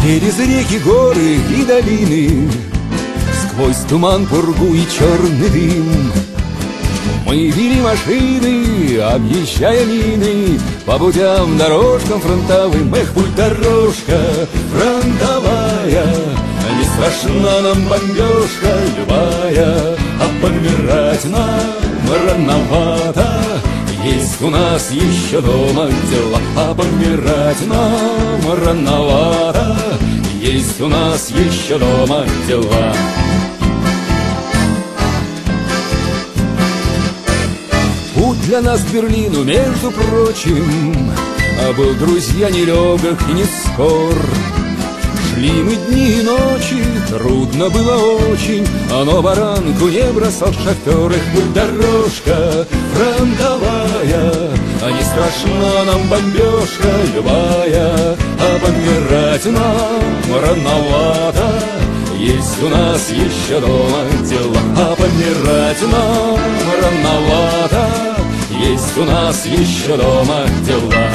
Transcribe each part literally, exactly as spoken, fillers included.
Через реки, горы и долины, сквозь туман, пургу и черный дым, мы вели машины, объезжая мины, по путям, дорожкам фронтовым. Эх, путь дорожка фронтовая, не страшна нам бомбежка любая, а помирать нам рановато. Есть у нас еще дома дела, а помирать нам рановато. Есть у нас еще дома дела. Путь для нас к Берлину, между прочим, был, друзья, нелегок и не скор. Шли мы дни и ночи, трудно было очень, но баранку не бросал шофер. Их путь дорожка фронтовая, а не страшна нам бомбежка любая, а помирать нам рановато. Есть у нас еще дома дела, а помирать нам рановато. Есть у нас еще дома дела.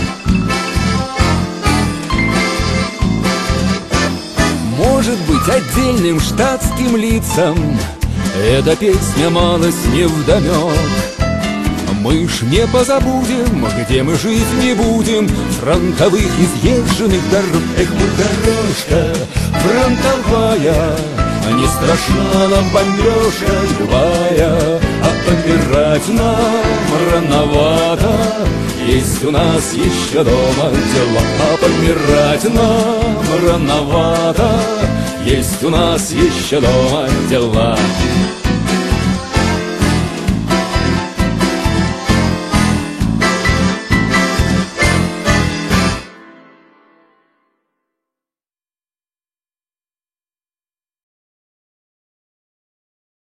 Может быть, отдельным штатским лицам эта песня малость невдомек. Мы ж не позабудем, где мы жить не будем, фронтовых изъезженных дорог. Эх, путь дорожка фронтовая, не страшна нам бомбежка любая, а помирать нам рановато. Есть у нас еще дома дела, а помирать нам рановато. Есть у нас еще дома дела.